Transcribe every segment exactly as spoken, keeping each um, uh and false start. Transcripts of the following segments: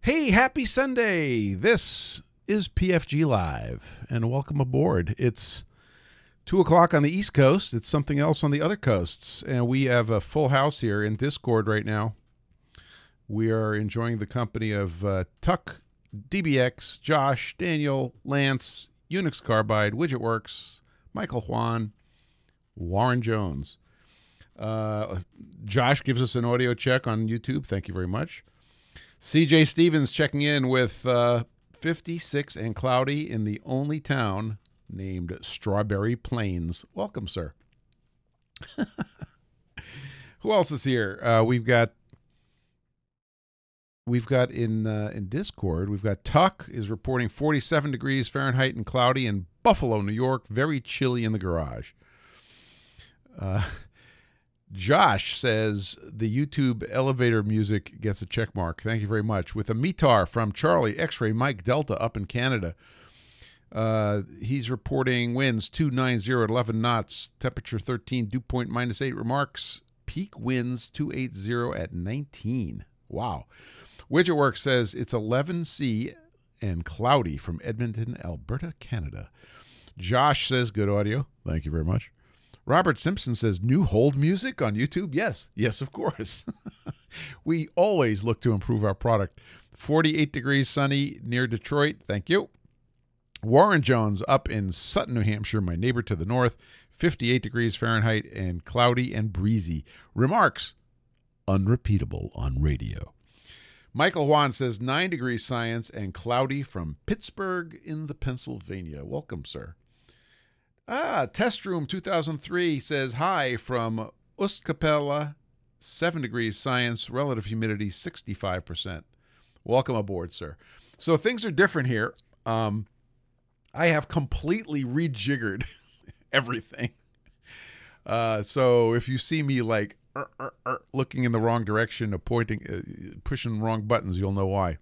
Hey, happy Sunday. This is P F G Live, and welcome aboard. It's two o'clock on the East Coast. It's something else on the other coasts, and we have a full house here in Discord right now. We are enjoying the company of uh, Tuck, D B X, Josh, Daniel, Lance, Unix Carbide, WidgetWorks, Michael Juan, Warren Jones. Uh, Josh gives us an audio check on YouTube. Thank you very much. C J Stevens checking in with uh, fifty-six and cloudy in the only town named Strawberry Plains. Welcome, sir. Who else is here? Uh, we've got we've got in uh, in Discord. We've got Tuck is reporting forty-seven degrees Fahrenheit and cloudy in Buffalo, New York. Very chilly in the garage. Uh, Josh says the YouTube elevator music gets a check mark. Thank you very much. With a M I T A R from Charlie X-Ray Mike Delta up in Canada. Uh, he's reporting winds two ninety at eleven knots, temperature thirteen, dew point minus eight. Remarks peak winds two eighty at nineteen. Wow. WidgetWorks says it's eleven C and cloudy from Edmonton, Alberta, Canada. Josh says good audio. Thank you very much. Robert Simpson says, new hold music on YouTube? Yes. Yes, of course. We always look to improve our product. forty-eight degrees sunny near Detroit. Thank you. Warren Jones up in Sutton, New Hampshire, my neighbor to the north. fifty-eight degrees Fahrenheit and cloudy and breezy. Remarks, unrepeatable on radio. Michael Juan says, nine degrees science and cloudy from Pittsburgh in the Pennsylvania. Welcome, sir. Ah, Test Room two thousand three says, hi from Ustkapella, seven degrees science, relative humidity sixty-five percent. Welcome aboard, sir. So things are different here. Um, I have completely rejiggered everything. Uh, so if you see me like er, er, er, looking in the wrong direction, or pointing, uh, pushing wrong buttons, you'll know why.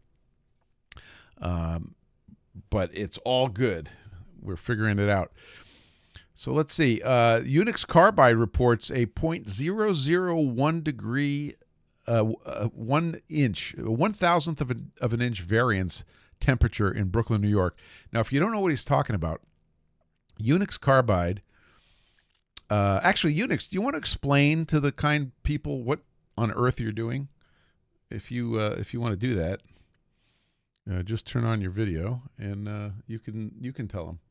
Um, but it's all good. We're figuring it out. So let's see. Uh, Unix Carbide reports a zero point zero zero one degree, uh, uh, one inch, one thousandth of an of an inch variance temperature in Brooklyn, New York. Now, if you don't know what he's talking about, Unix Carbide. Uh, actually, Unix, do you want to explain to the kind people what on earth you're doing? If you uh, if you want to do that, uh, just turn on your video and uh, you can you can tell them.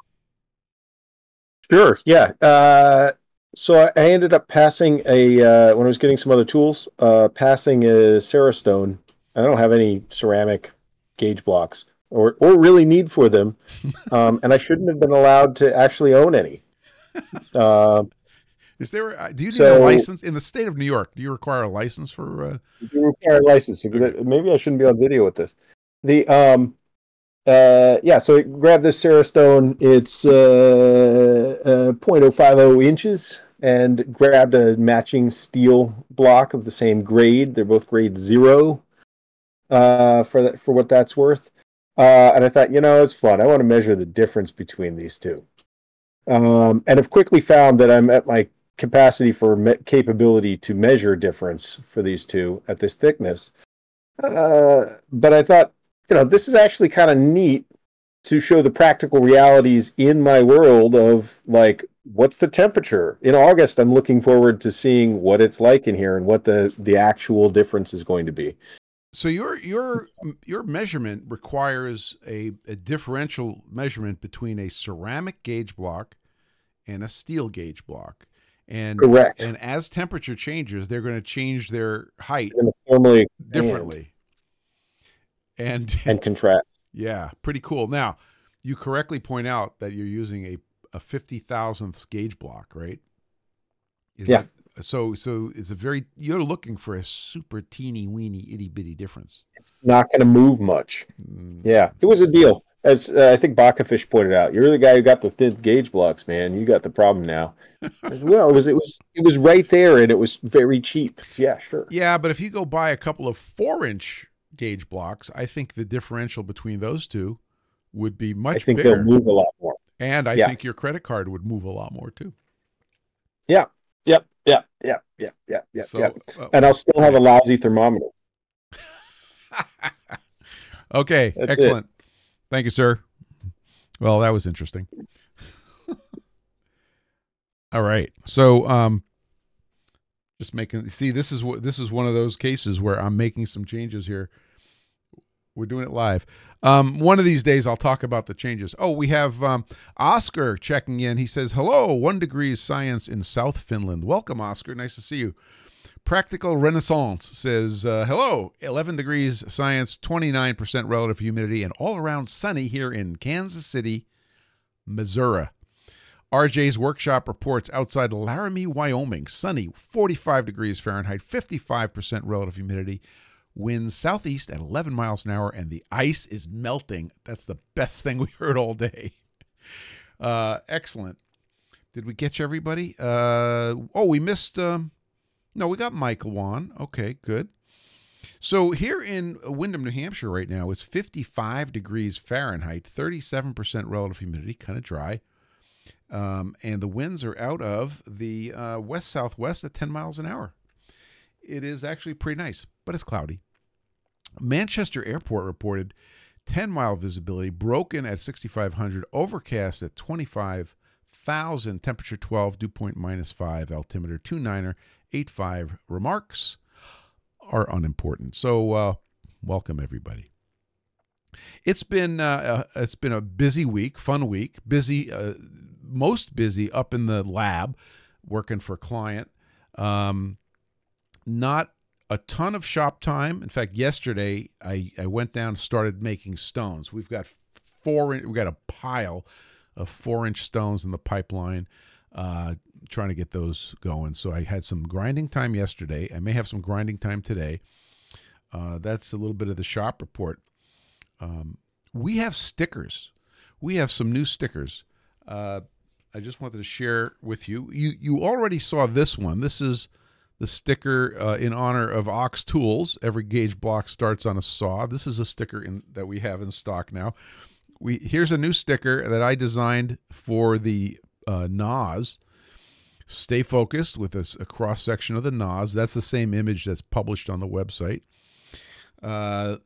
Sure. Yeah. Uh, so I ended up passing a uh, when I was getting some other tools, uh, passing a Cerastone. I don't have any ceramic gauge blocks, or or really need for them, um, and I shouldn't have been allowed to actually own any. Uh, Is there? Do you need so, a license in the state of New York? Do you require a license for? Uh... You require a license. Okay. Maybe I shouldn't be on video with this. The um. Uh, yeah, so I grabbed this Cerastone. It's uh, uh, zero point zero five zero inches, and grabbed a matching steel block of the same grade. They're both grade zero uh, for that, for what that's worth. Uh, and I thought, you know, it's fun. I want to measure the difference between these two. Um, and I've quickly found that I'm at my capacity for me- capability to measure difference for these two at this thickness. Uh, but I thought, you know, this is actually kind of neat to show the practical realities in my world of, like, what's the temperature? In August, I'm looking forward to seeing what it's like in here and what the, the actual difference is going to be. So your your your measurement requires a, a differential measurement between a ceramic gauge block and a steel gauge block. And, Correct. And as temperature changes, they're going to change their height formally differently. And and contract. Yeah, pretty cool. Now, you correctly point out that you're using a, a fifty thousandths gauge block, right? Is yeah. That, so so it's a very, you're looking for a super teeny weeny itty bitty difference. It's not going to move much. Mm. Yeah, it was a deal. As uh, I think Bakafish pointed out, you're the guy who got the thin gauge blocks, man. You got the problem now. Well, it was it was it was right there, and it was very cheap. Yeah, sure. Yeah, but if you go buy a couple of four inch gauge blocks, I think the differential between those two would be much I think bigger. They'll move a lot more. And I yeah. think your credit card would move a lot more too. Yeah. Yep. Yep. Yep. Yep. Yep. So, yep. Uh, and I'll still have a lousy thermometer. Okay, That's excellent. it. Thank you, sir. Well, that was interesting. All right. So, um, just making see this is what this is one of those cases where I'm making some changes here. We're doing it live. Um, one of these days, I'll talk about the changes. Oh, we have um, Oscar checking in. He says, hello, one degrees science in South Finland. Welcome, Oscar. Nice to see you. Practical Renaissance says, uh, hello, eleven degrees science, twenty-nine percent relative humidity, and all around sunny here in Kansas City, Missouri. R J's Workshop reports outside Laramie, Wyoming, sunny, forty-five degrees Fahrenheit, fifty-five percent relative humidity. Winds southeast at eleven miles an hour, and the ice is melting. That's the best thing we heard all day. Uh, excellent. Did we get you, everybody? Uh, oh, we missed... Um, no, we got Michael Wan. Okay, good. So here in Windham, New Hampshire right now, it's fifty-five degrees Fahrenheit, thirty-seven percent relative humidity, kind of dry. Um, and the winds are out of the uh, west-southwest at ten miles an hour. It is actually pretty nice, but it's cloudy. Manchester Airport reported ten-mile visibility, broken at sixty-five hundred, overcast at twenty-five thousand, temperature twelve, dew point minus five, altimeter two niner, eight five. Remarks are unimportant. So uh, welcome, everybody. It's been uh, uh, it's been a busy week, fun week, busy, uh, most busy up in the lab, working for a client. Um, not a ton of shop time. In fact, yesterday I, I went down and started making stones. We've got four. We've got a pile of four-inch stones in the pipeline, uh, trying to get those going. So I had some grinding time yesterday. I may have some grinding time today. Uh, that's a little bit of the shop report. Um, we have stickers. We have some new stickers. Uh, I just wanted to share with you. You you already saw this one. This is the sticker uh, in honor of Ox Tools. Every gauge block starts on a saw. This is a sticker in, that we have in stock now. We here's a new sticker that I designed for the uh, N O S. Stay focused with a, a cross section of the N O S. That's the same image that's published on the website. Uh,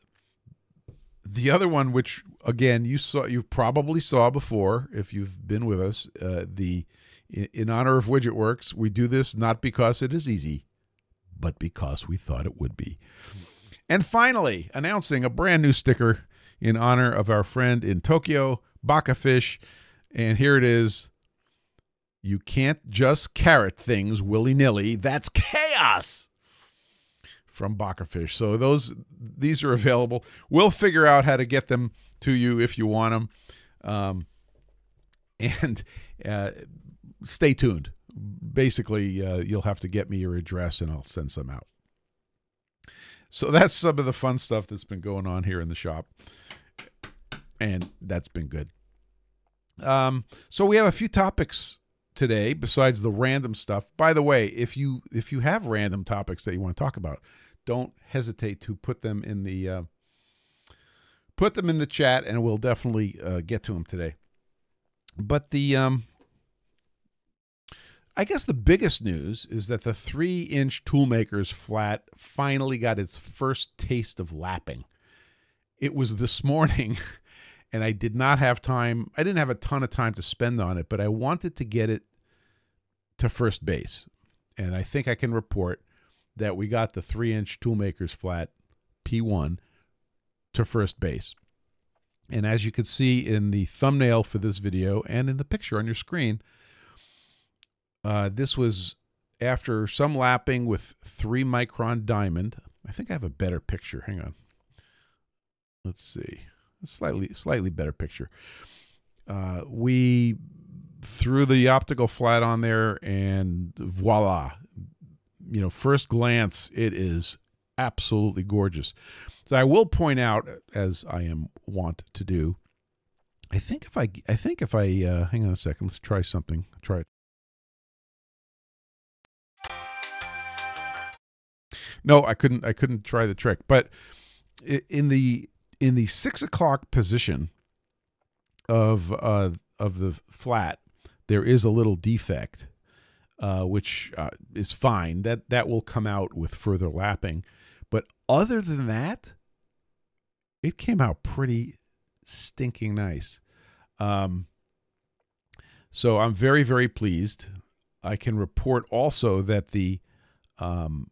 the other one, which again you saw, you probably saw before if you've been with us, uh, the in, in honor of WidgetWorks, we do this not because it is easy, but because we thought it would be. And finally, announcing a brand new sticker in honor of our friend in Tokyo, Bakafish, and here it is. You can't just carrot things willy-nilly. That's chaos. From Bakafish. So those these are available. We'll figure out how to get them to you if you want them. Um, and uh, stay tuned. Basically, uh, you'll have to get me your address and I'll send some out. So that's some of the fun stuff that's been going on here in the shop. And that's been good. Um, so we have a few topics today besides the random stuff. By the way, if you if you have random topics that you want to talk about, don't hesitate to put them in the uh, put them in the chat, and we'll definitely uh, get to them today. But the um, I guess the biggest news is that the three-inch Toolmakers flat finally got its first taste of lapping. It was this morning. And I did not have time. I didn't have a ton of time to spend on it, but I wanted to get it to first base. And I think I can report that we got the three-inch Toolmakers flat P one to first base. And as you can see in the thumbnail for this video and in the picture on your screen, uh, this was after some lapping with three micron diamond. I think I have a better picture. Hang on. Let's see. Slightly, slightly better picture. Uh, we threw the optical flat on there, and voila! You know, first glance, it is absolutely gorgeous. So I will point out, as I am wont to do, I think if I, I think if I, uh, hang on a second, let's try something. Try it. No, I couldn't. I couldn't try the trick, but in the In the six o'clock position of uh, of the flat, there is a little defect, uh, which uh, is fine. That that will come out with further lapping. But other than that, it came out pretty stinking nice. Um, so I'm very, very pleased. I can report also that the, um,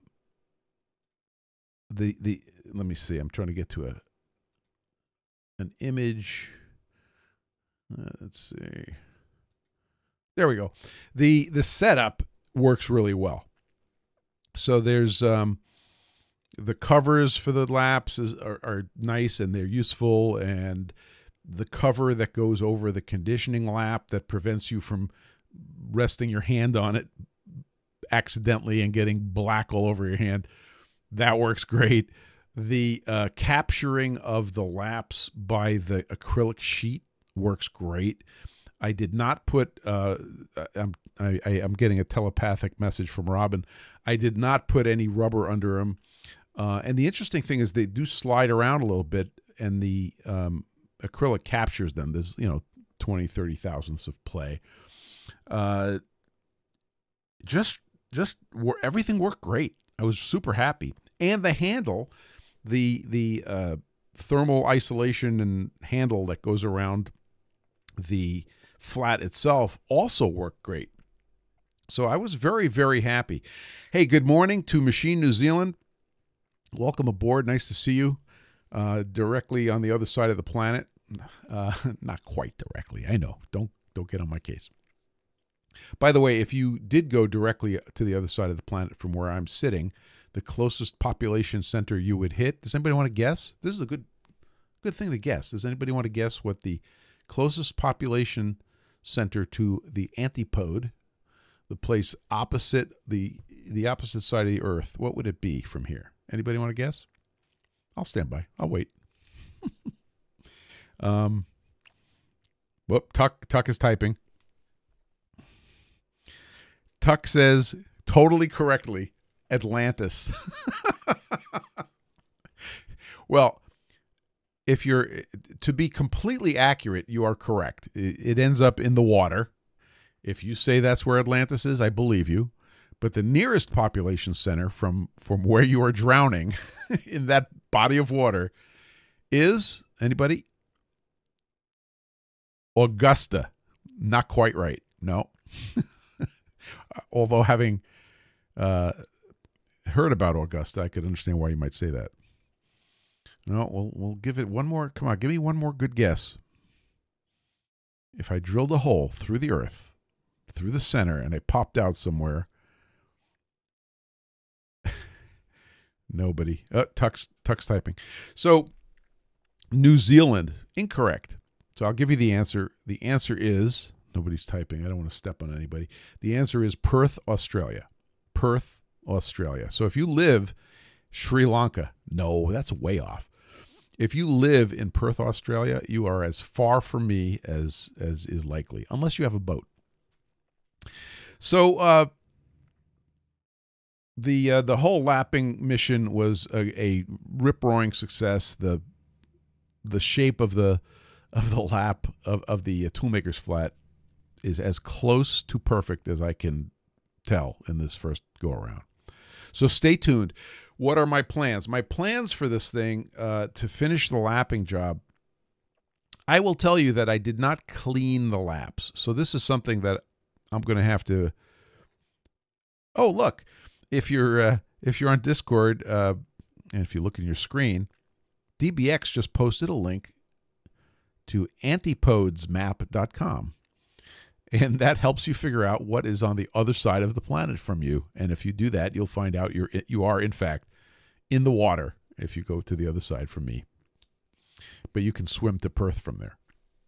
the, the, let me see, I'm trying to get to a, an image. Uh, let's see. There we go. The, the setup works really well. So there's, um, the covers for the laps is, are, are nice and they're useful, and the cover that goes over the conditioning lap that prevents you from resting your hand on it accidentally and getting black all over your hand, that works great. The uh, capturing of the laps by the acrylic sheet works great. I did not put, uh, I'm, I, I, I'm getting a telepathic message from Robin. I did not put any rubber under them. Uh, and the interesting thing is they do slide around a little bit, and the um, acrylic captures them. There's, you know, twenty, thirty thousandths of play. Uh, just, just everything worked great. I was super happy. And the handle, the, the uh, thermal isolation and handle that goes around the flat itself also worked great. So I was very, very happy. Hey, good morning to Machine New Zealand. Welcome aboard. Nice to see you uh, directly on the other side of the planet. Uh, not quite directly. I know. Don't don't get on my case. By the way, if you did go directly to the other side of the planet from where I'm sitting, the closest population center you would hit, does anybody want to guess? This is a good good thing to guess. Does anybody want to guess what the closest population center to the antipode, the place opposite the the opposite side of the Earth, what would it be from here? Anybody want to guess? I'll stand by. I'll wait. um, whoop, Tuck, Tuck is typing. Tuck says, totally correctly, Atlantis. Well, if you're, to be completely accurate, you are correct. It, it ends up in the water. If you say that's where Atlantis is, I believe you. But the nearest population center from, from where you are drowning in that body of water is, anybody? Augusta. Not quite right. No. Although having uh, heard about Augusta, I could understand why you might say that. No, we'll, we'll give it one more. Come on, give me one more good guess. If I drilled a hole through the earth, through the center, and I popped out somewhere, nobody. Uh, Tuck's, Tuck's typing. So, New Zealand, incorrect. So I'll give you the answer. The answer is, nobody's typing. I don't want to step on anybody. The answer is Perth, Australia. Perth, Australia. So if you live Sri Lanka, no, that's way off. If you live in Perth, Australia, you are as far from me as, as is likely, unless you have a boat. So, uh, The uh, the whole lapping mission was a, a rip-roaring success. The the shape of the of the lap of, of the uh, Toolmaker's flat is as close to perfect as I can tell in this first go-around. So stay tuned. What are my plans? My plans for this thing, uh, to finish the lapping job, I will tell you that I did not clean the laps. So this is something that I'm going to have to... Oh, look. If you're uh, if you're on Discord, uh, and if you look at your screen, D B X just posted a link to antipodes map dot com, and that helps you figure out what is on the other side of the planet from you. And if you do that, you'll find out you're you are in fact in the water if you go to the other side from me. But you can swim to Perth from there.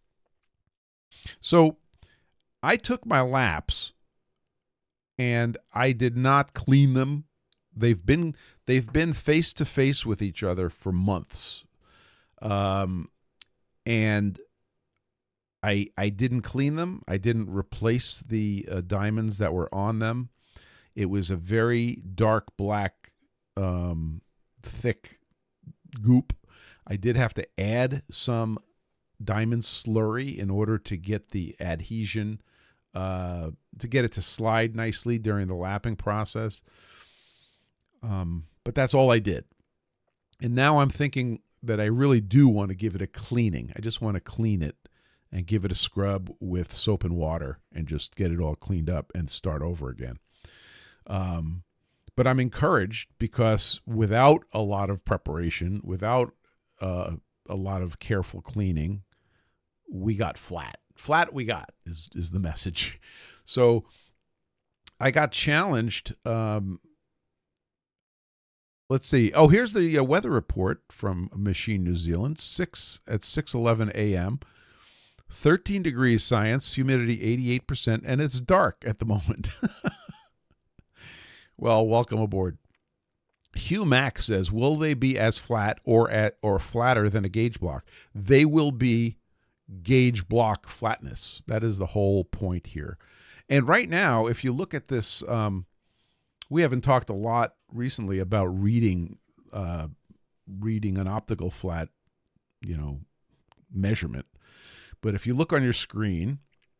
So I took my laps, and I did not clean them. They've been they've been face to face with each other for months, um, and I I didn't clean them. I didn't replace the uh, diamonds that were on them. It was a very dark black, um, thick goop. I did have to add some diamond slurry in order to get the adhesion. Uh, to get it to slide nicely during the lapping process. Um, but that's all I did. And now I'm thinking that I really do want to give it a cleaning. I just want to clean it and give it a scrub with soap and water and just get it all cleaned up and start over again. Um, but I'm encouraged because without a lot of preparation, without uh, a lot of careful cleaning, we got flat. Flat we got is, is the message. So I got challenged. Um, let's see. Oh, here's the uh, weather report from Machine New Zealand. Six at six eleven a.m. thirteen degrees science, humidity eighty-eight percent, and it's dark at the moment. Well, welcome aboard. Hugh Mack says, will they be as flat or at or flatter than a gauge block? They will be gauge block flatness. That is the whole point here. And right now, if you look at this, um, we haven't talked a lot recently about reading uh, reading an optical flat, you know, measurement. But if you look on your screen,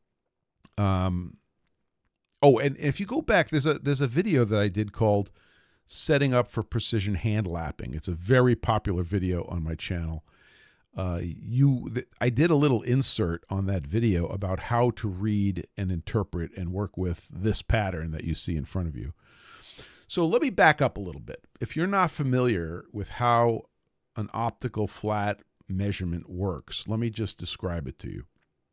um, oh, and if you go back, there's a there's a video that I did called "Setting Up for Precision Hand Lapping." It's a very popular video on my channel. Uh, you, th- I did a little insert on that video about how to read and interpret and work with this pattern that you see in front of you. So let me back up a little bit. If you're not familiar with how an optical flat measurement works, let me just describe it to you.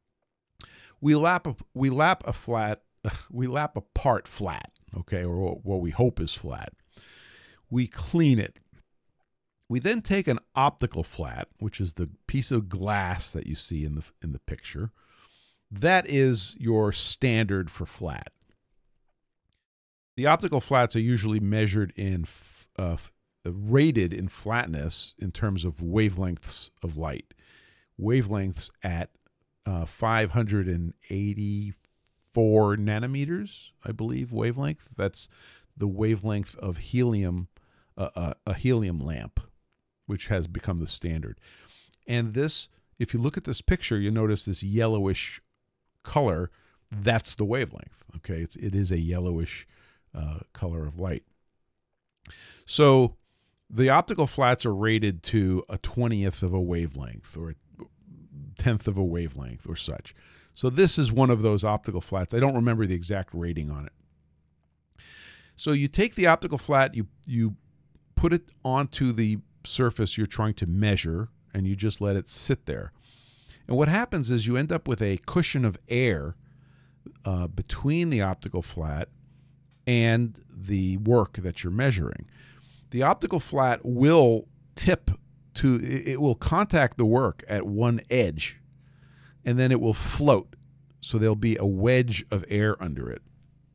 We lap a, we lap a flat, we lap a part flat, okay, or what we hope is flat. We clean it. We then take an optical flat, which is the piece of glass that you see in the in the picture. That is your standard for flat. The optical flats are usually measured in, uh, rated in flatness in terms of wavelengths of light. Wavelengths at uh, five hundred eighty-four nanometers, I believe, wavelength. That's the wavelength of helium, uh, uh, a helium lamp, which has become the standard. And this, if you look at this picture, you notice this yellowish color. That's the wavelength. Okay, it's it is a yellowish uh, color of light. So the optical flats are rated to a twentieth of a wavelength or a tenth of a wavelength or such. So this is one of those optical flats. I don't remember the exact rating on it. So you take the optical flat, you you put it onto the surface you're trying to measure, and you just let it sit there. And what happens is you end up with a cushion of air uh, between the optical flat and the work that you're measuring. The optical flat will tip to, it will contact the work at one edge, and then it will float. So there'll be a wedge of air under it.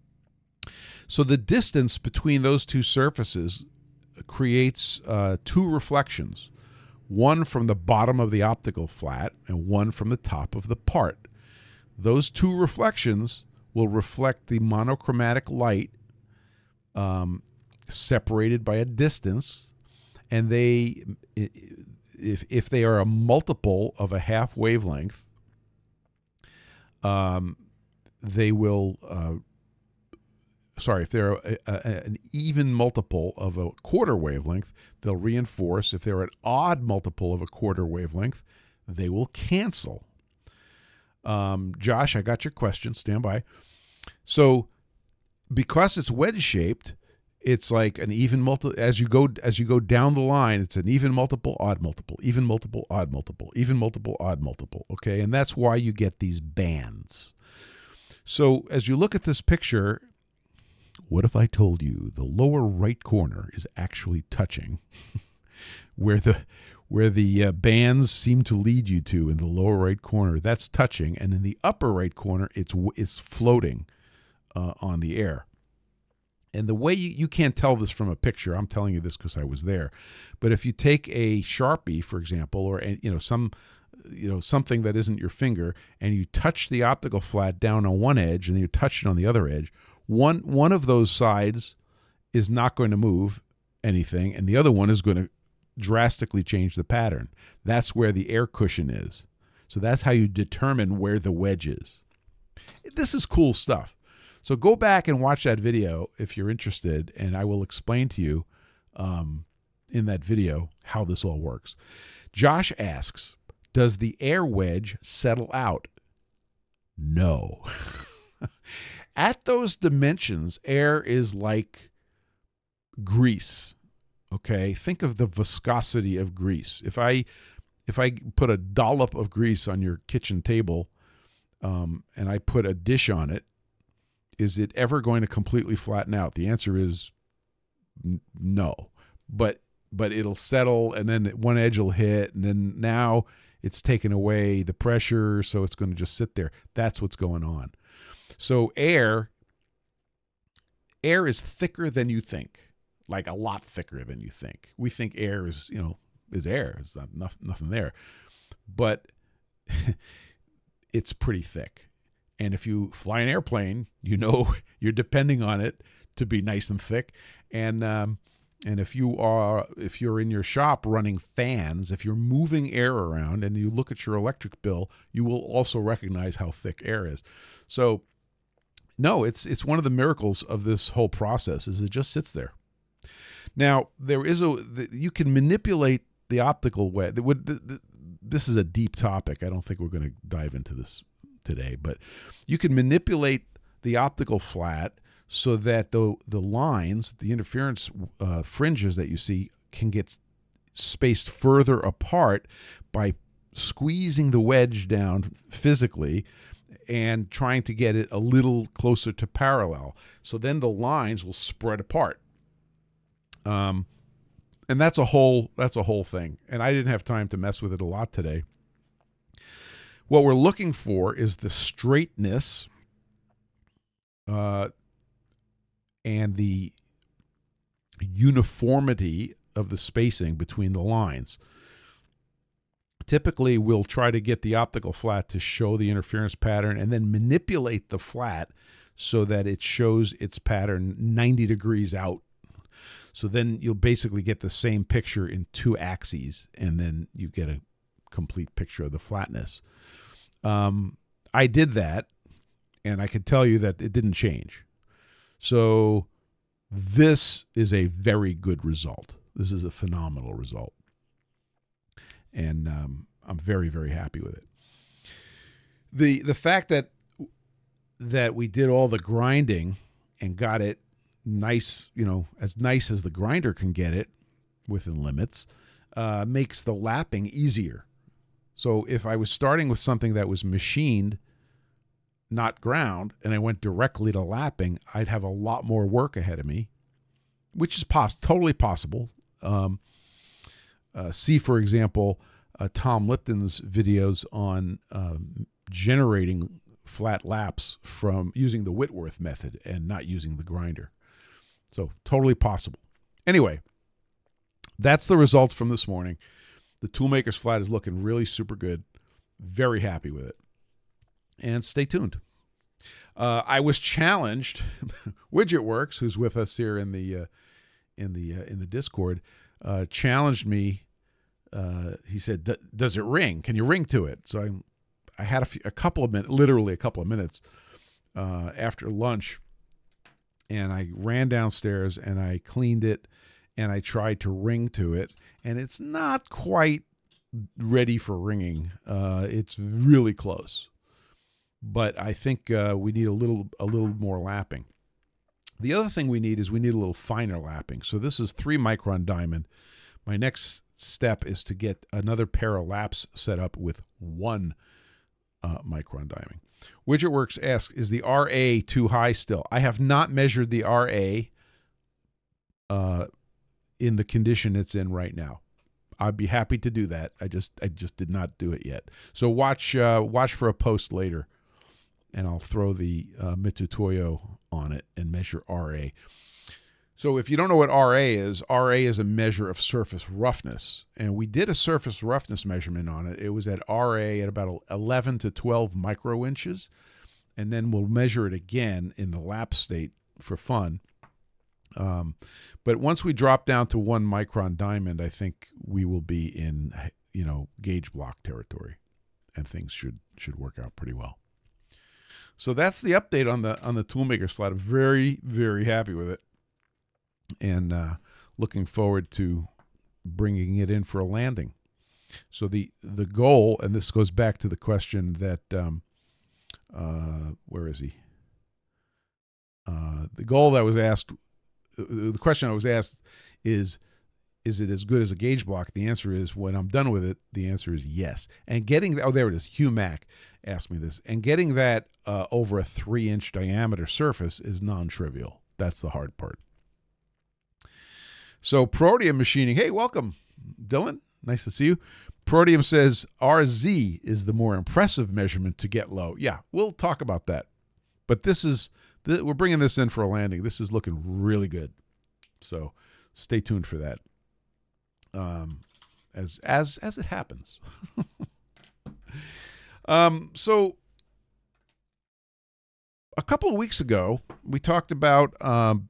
So the distance between those two surfaces creates uh, two reflections, one from the bottom of the optical flat and one from the top of the part. Those two reflections will reflect the monochromatic light um, separated by a distance, and they, if, if they are a multiple of a half wavelength, um, they will uh, sorry, if they're a, a, an even multiple of a quarter wavelength, they'll reinforce. If they're an odd multiple of a quarter wavelength, they will cancel. Um, Josh, I got your question. Stand by. So because it's wedge-shaped, it's like an even multiple. As you go as you go down the line, it's an even multiple, odd multiple, even multiple, odd multiple, even multiple, odd multiple. Okay, and that's why you get these bands. So as you look at this picture, what if I told you the lower right corner is actually touching where the where the uh, bands seem to lead you to in the lower right corner? That's touching, and in the upper right corner, it's it's floating uh, on the air. And the way you, you can't tell this from a picture, I'm telling you this because I was there. But if you take a Sharpie, for example, or you know some you know something that isn't your finger, and you touch the optical flat down on one edge, and then you touch it on the other edge, one one of those sides is not going to move anything, and the other one is going to drastically change the pattern. That's where the air cushion is. So that's how you determine where the wedge is. This is cool stuff. So go back and watch that video if you're interested, and I will explain to you um, in that video how this all works. Josh asks, does the air wedge settle out? No. At those dimensions, air is like grease. Okay, think of the viscosity of grease. If I if I put a dollop of grease on your kitchen table, um, and I put a dish on it, is it ever going to completely flatten out? The answer is n- no. But but it'll settle, and then one edge will hit, and then now it's taken away the pressure, so it's going to just sit there. That's what's going on. So air, air is thicker than you think, like a lot thicker than you think. We think air is, you know, is air. It's not, not nothing there, but it's pretty thick. And if you fly an airplane, you know you're depending on it to be nice and thick. And um, and if you are if you're in your shop running fans, if you're moving air around and you look at your electric bill, you will also recognize how thick air is. So no, it's it's one of the miracles of this whole process is it just sits there. Now, there is a you can manipulate the optical wedge. This is a deep topic. I don't think we're going to dive into this today, but you can manipulate the optical flat so that the the lines, the interference uh, fringes that you see can get spaced further apart by squeezing the wedge down physically and trying to get it a little closer to parallel. So then the lines will spread apart. Um, and that's a whole that's a whole thing. And I didn't have time to mess with it a lot today. What we're looking for is the straightness uh, and the uniformity of the spacing between the lines. Typically, we'll try to get the optical flat to show the interference pattern and then manipulate the flat so that it shows its pattern ninety degrees out. So then you'll basically get the same picture in two axes, and then you get a complete picture of the flatness. Um, I did that, and I can tell you that it didn't change. So this is a very good result. This is a phenomenal result. And um, I'm very, very happy with it. The the fact that that we did all the grinding and got it nice, you know, as nice as the grinder can get it within limits, uh, makes the lapping easier. So if I was starting with something that was machined, not ground, and I went directly to lapping, I'd have a lot more work ahead of me, which is pos- totally possible. Um, uh, see, for example, uh, Tom Lipton's videos on um, generating flat laps from using the Whitworth method and not using the grinder. So totally possible. Anyway, that's the results from this morning. The Toolmaker's flat is looking really super good. Very happy with it. And stay tuned. Uh, I was challenged. WidgetWorks, who's with us here in the uh, in the uh, in the Discord, uh, challenged me. Uh, he said, "Does it ring? Can you ring to it?" So I, I had a, few, a couple of minutes, literally a couple of minutes uh, after lunch, and I ran downstairs and I cleaned it, and I tried to ring to it, and it's not quite ready for ringing. Uh, it's really close, but I think uh, we need a little a little more lapping. The other thing we need is we need a little finer lapping. So this is three micron diamond. My next step is to get another pair of laps set up with one uh, micron diamond. WidgetWorks asks, is the R A too high still? I have not measured the R A uh, in the condition it's in right now. I'd be happy to do that. I just I just did not do it yet. So watch uh, watch for a post later, and I'll throw the uh, Mitutoyo on it and measure R A. So if you don't know what R A is, R A is a measure of surface roughness. And we did a surface roughness measurement on it. It was at R A at about eleven to twelve micro inches. And then we'll measure it again in the lap state for fun. Um, but once we drop down to one micron diamond, I think we will be in, you know, gauge block territory, and things should should work out pretty well. So that's the update on the on the Toolmaker's flat. I'm very, very happy with it. And uh, looking forward to bringing it in for a landing. So the the goal, and this goes back to the question that um, uh, where is he? Uh, the goal that was asked, the question I was asked is, is it as good as a gauge block? The answer is, when I'm done with it, the answer is yes. And getting, oh, there it is. Hugh Mack asked me this. And getting that uh, over a three inch diameter surface is non-trivial. That's the hard part. So Protium Machining, hey, welcome, Dylan. Nice to see you. Protium says R Z is the more impressive measurement to get low. Yeah, we'll talk about that. But this is, th- we're bringing this in for a landing. This is looking really good. So stay tuned for that. Um, as as as it happens. um, so a couple of weeks ago, we talked about um,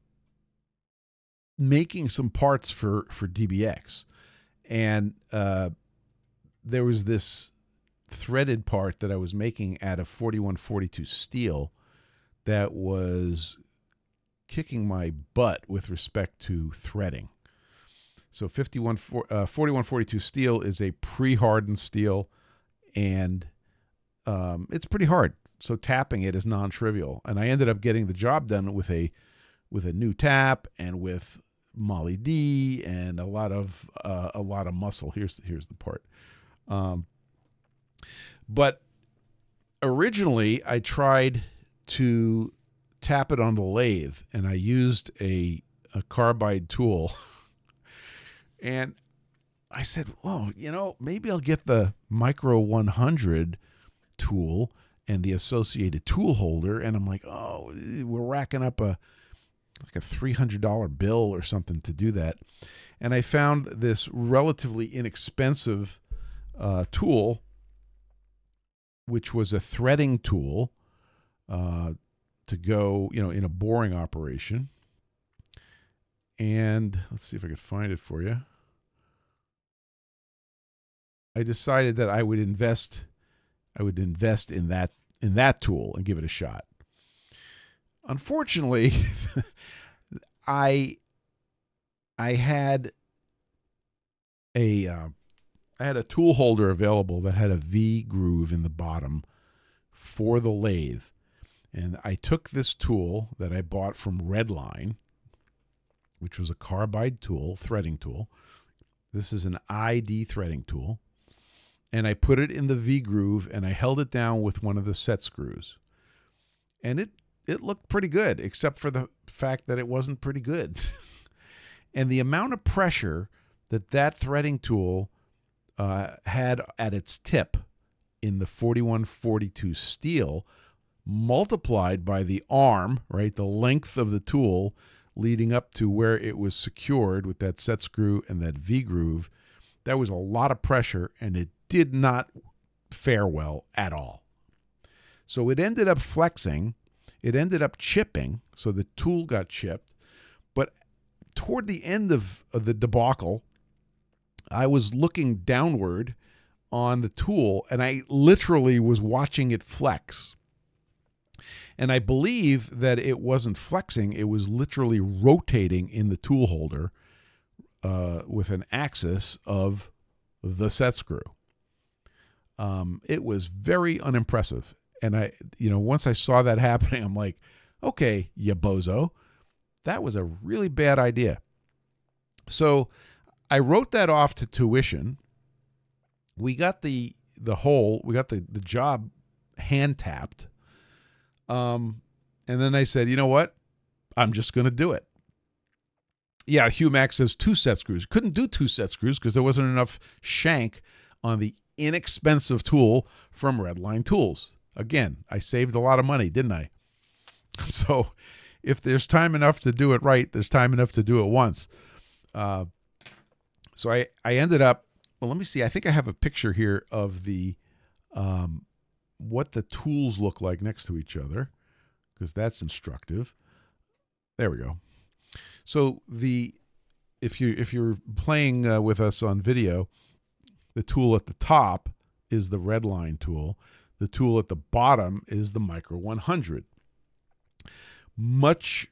making some parts for for D B X, and uh, there was this threaded part that I was making out of forty-one forty-two steel that was kicking my butt with respect to threading. So fifty-one, uh, forty-one forty-two steel is a pre-hardened steel, and um, it's pretty hard. So tapping it is non-trivial. And I ended up getting the job done with a with a new tap and with Molly D and a lot of uh, a lot of muscle. Here's here's the part. Um, but originally, I tried to tap it on the lathe, and I used a a carbide tool. And I said, well, you know, maybe I'll get the Micro one hundred tool and the associated tool holder. And I'm like, oh, we're racking up a like a three hundred dollars bill or something to do that. And I found this relatively inexpensive uh, tool, which was a threading tool uh, to go, you know, in a boring operation. And let's see if I could find it for you. I decided that I would invest, I would invest in that in that tool and give it a shot. Unfortunately, I I had a uh, I had a tool holder available that had a V groove in the bottom for the lathe, and I took this tool that I bought from Redline, which was a carbide tool, threading tool. This is an I D threading tool. And I put it in the V groove, and I held it down with one of the set screws. And it, it looked pretty good, except for the fact that it wasn't pretty good. And the amount of pressure that that threading tool uh, had at its tip in the forty-one forty-two steel, multiplied by the arm, right, the length of the tool leading up to where it was secured with that set screw and that V groove, that was a lot of pressure, and it did not fare well at all. So it ended up flexing. It ended up chipping. So the tool got chipped. But toward the end of, of the debacle, I was looking downward on the tool, and I literally was watching it flex. And I believe that it wasn't flexing. It was literally rotating in the tool holder uh, with an axis of the set screw. Um, it was very unimpressive. And I, you know, once I saw that happening, I'm like, okay, you bozo, that was a really bad idea. So I wrote that off to tuition. We got the, the hole, we got the, the job hand tapped. Um, and then I said, you know what? I'm just going to do it. Yeah, Hugh Mack says two set screws. Couldn't do two set screws because there wasn't enough shank on the inexpensive tool from Redline Tools. Again, I saved a lot of money, didn't I? So if there's time enough to do it right, there's time enough to do it once. Uh, so I, I ended up, well, let me see. I think I have a picture here of the um, what the tools look like next to each other, because that's instructive. There we go. So the if you if you're playing uh, with us on video, the tool at the top is the Redline tool. The tool at the bottom is the Micro one hundred. Much,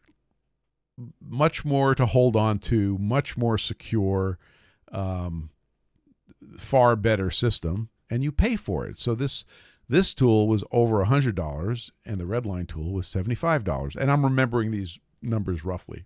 much more to hold on to, much more secure. Um, far better system, and you pay for it. So this this tool was over a hundred dollars, and the Redline tool was seventy five dollars. And I'm remembering these numbers roughly.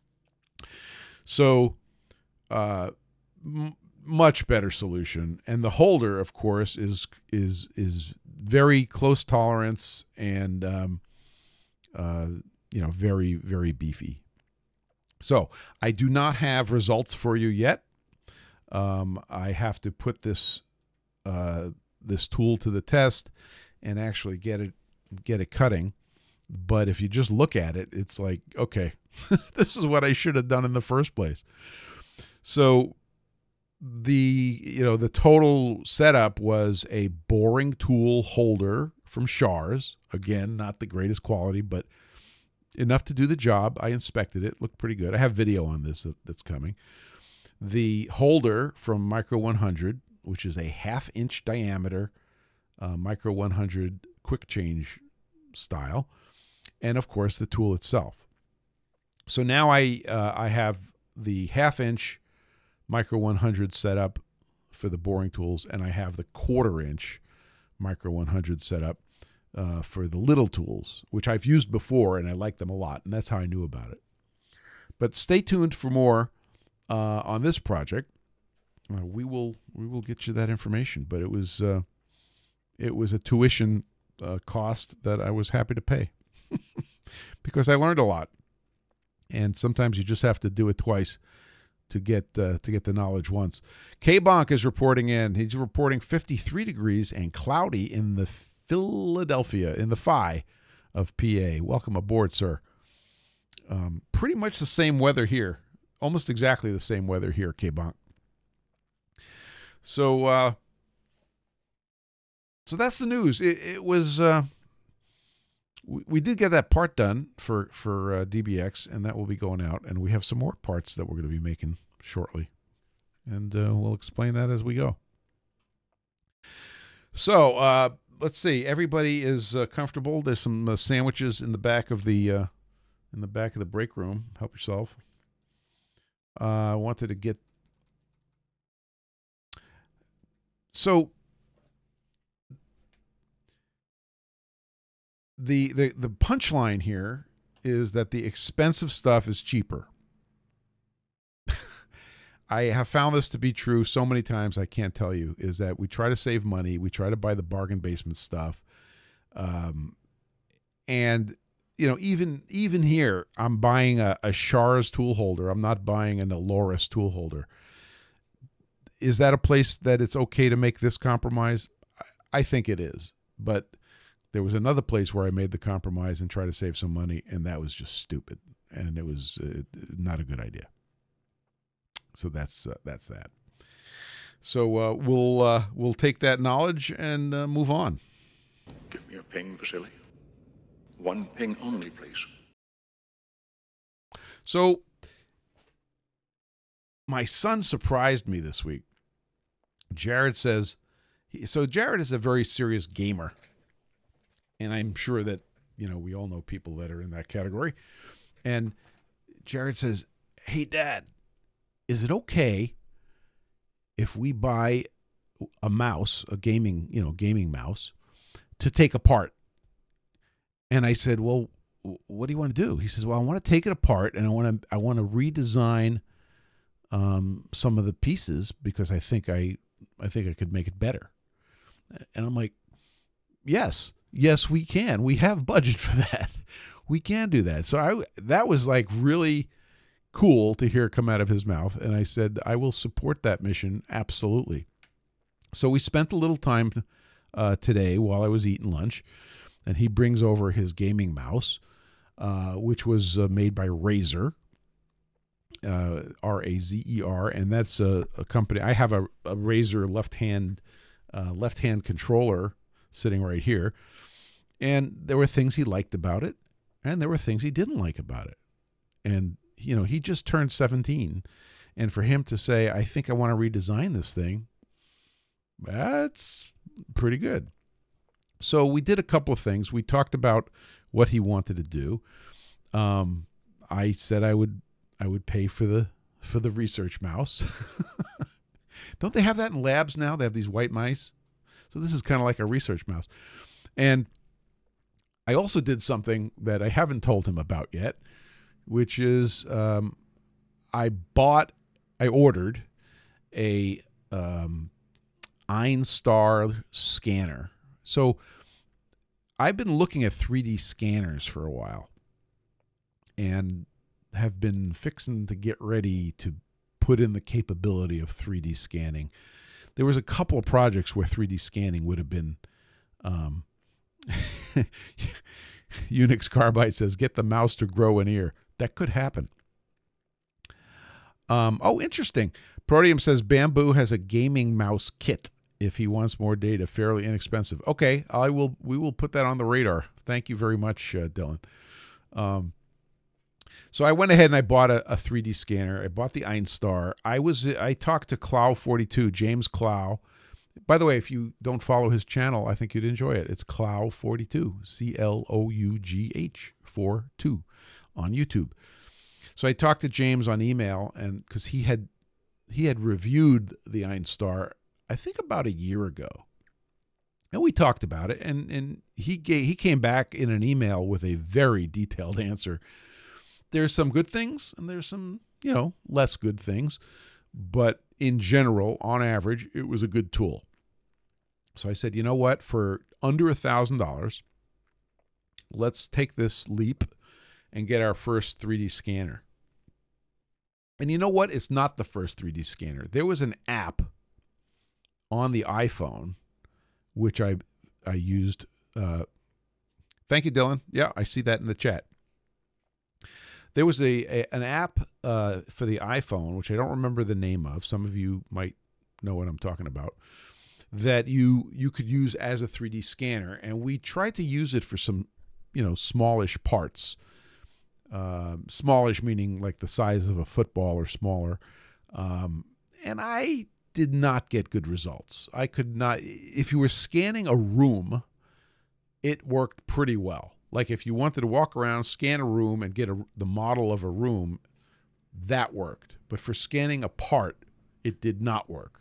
So, uh, m- much better solution, and the holder, of course, is is is very close tolerance and um, uh, you know very very beefy. So I do not have results for you yet. Um, I have to put this uh, this tool to the test and actually get it get it cutting. But if you just look at it, it's like, okay, this is what I should have done in the first place. So the you know the total setup was a boring tool holder from Shars. Again, not the greatest quality, but enough to do the job. I inspected it; looked pretty good. I have video on this that, that's coming. The holder from Micro one hundred, which is a half inch diameter uh, Micro one hundred quick change style, and of course the tool itself. So now I uh, I have the half inch Micro one hundred set up for the boring tools, and I have the quarter inch Micro one hundred set up uh, for the little tools, which I've used before and I like them a lot, and that's how I knew about it. But stay tuned for more uh, on this project. Uh, we will we will get you that information, but it was uh, it was a tuition uh, cost that I was happy to pay because I learned a lot, and sometimes you just have to do it twice to get uh, to get the knowledge once. K-Bonk is reporting in. He's reporting fifty-three degrees and cloudy in the Philadelphia, in the Phi of P A. Welcome aboard, sir. Um, pretty much the same weather here. Almost exactly the same weather here, K-Bonk. So, uh, so that's the news. It, it was... Uh, we, we did get that part done for, for uh, D B X, and that will be going out. And we have some more parts that we're going to be making shortly. And uh, we'll explain that as we go. So, uh, let's see. Everybody is uh, comfortable. There's some uh, sandwiches in the back of the uh, in the back of the break room. Help yourself. Uh, I wanted to get... So... The, the the punchline here is that the expensive stuff is cheaper. I have found this to be true so many times I can't tell you, is that we try to save money. We try to buy the bargain basement stuff. Um, and, you know, even even here, I'm buying a, a Shars tool holder. I'm not buying an Aloris tool holder. Is that a place that it's okay to make this compromise? I, I think it is. But there was another place where I made the compromise and tried to save some money, and that was just stupid, and it was uh, not a good idea. So that's uh, that's that. So uh, we'll uh, we'll take that knowledge and uh, move on. Give me a ping, Vasily. One ping only, please. So my son surprised me this week. Jared says, so Jared is a very serious gamer. And I'm sure that, you know, we all know people that are in that category. And Jared says, hey, Dad, is it okay if we buy a mouse, a gaming, you know, gaming mouse, to take apart? And I said, well, what do you want to do? He says, well, I want to take it apart and I want to I want to redesign um, some of the pieces because I think I I think I could make it better. And I'm like, yes. Yes, we can. We have budget for that. We can do that. So I that was like really cool to hear come out of his mouth. And I said, I will support that mission. Absolutely. So we spent a little time uh, today while I was eating lunch, and he brings over his gaming mouse, uh, which was uh, made by Razer, uh, R A Z E R. And that's a, a company. I have a, a Razer left-hand, uh, left-hand controller sitting right here. And there were things he liked about it, and there were things he didn't like about it. And, you know, he just turned seventeen. And for him to say, I think I want to redesign this thing, that's pretty good. So we did a couple of things. We talked about what he wanted to do. Um, I said I would I would pay for the for the research mouse. Don't they have that in labs now? They have these white mice. So this is kind of like a research mouse. And I also did something that I haven't told him about yet, which is um, I bought, I ordered a um, Einstar scanner. So I've been looking at three D scanners for a while and have been fixing to get ready to put in the capability of three D scanning. There was a couple of projects where three D scanning would have been um, Unix Carbide says, get the mouse to grow an ear. That could happen. Um, oh, interesting. Proteum says Bamboo has a gaming mouse kit if he wants more data, fairly inexpensive. Okay, I will. We will put that on the radar. Thank you very much, uh, Dylan. Um, so I went ahead and I bought a, a three D scanner. I bought the Einstar. I was I talked to Clow forty-two, James Clow. By the way, if you don't follow his channel, I think you'd enjoy it. It's Clow forty-two, C L O U G H forty-two on YouTube. So I talked to James on email, and because he had he had reviewed the Einstar, I think about a year ago, and we talked about it, and and he gave, he came back in an email with a very detailed answer. There's some good things, and there's some, you know, less good things, but in general, on average, it was a good tool. So I said, you know what, for under a thousand dollars, let's take this leap and get our first three D scanner. And you know what? It's not the first three D scanner. There was an app on the iPhone, which I I used. Uh, thank you, Dylan. Yeah, I see that in the chat. There was a, a an app uh, for the iPhone, which I don't remember the name of. Some of you might know what I'm talking about. That you you could use as a three D scanner, and we tried to use it for some, you know, smallish parts. Uh, smallish meaning like the size of a football or smaller. Um, and I did not get good results. I could not, if you were scanning a room, it worked pretty well. Like if you wanted to walk around, scan a room and get a, the model of a room, that worked. But for scanning a part, it did not work.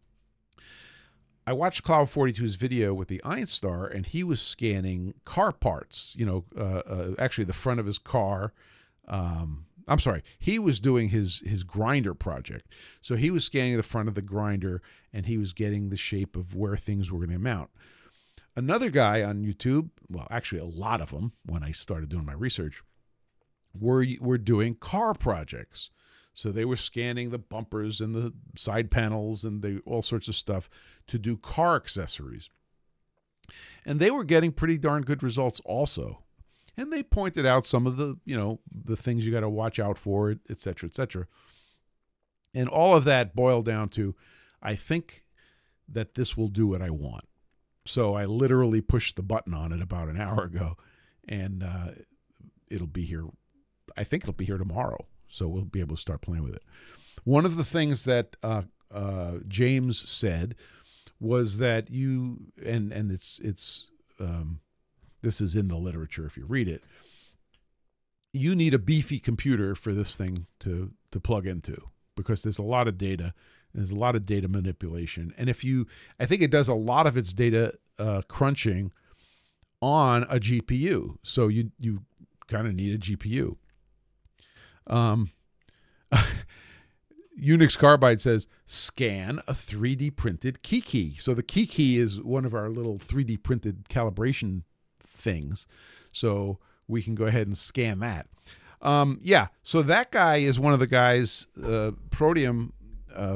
I watched Cloud forty-two's video with the Einstar, and he was scanning car parts, you know, uh, uh, actually the front of his car. Um, I'm sorry, he was doing his, his grinder project. So he was scanning the front of the grinder, and he was getting the shape of where things were going to mount. Another guy on YouTube, well, actually a lot of them when I started doing my research, were, were doing car projects. So they were scanning the bumpers and the side panels and the, all sorts of stuff to do car accessories. And they were getting pretty darn good results also. And they pointed out some of the, you know, the things you got to watch out for, et cetera, et cetera. And all of that boiled down to, I think that this will do what I want. So I literally pushed the button on it about an hour ago, and uh, it'll be here. I think it'll be here tomorrow. So we'll be able to start playing with it. One of the things that uh, uh, James said was that you, and and it's it's um, this is in the literature if you read it. You need a beefy computer for this thing to to plug into, because there's a lot of data. There's a lot of data manipulation, and if you, I think it does a lot of its data uh, crunching on a G P U. So you you kind of need a G P U. Um, Unix Carbide says, scan a three D printed Kiki. So the Kiki is one of our little three D printed calibration things. So we can go ahead and scan that. Um, yeah, so that guy is one of the guys, uh, Proteum. Uh,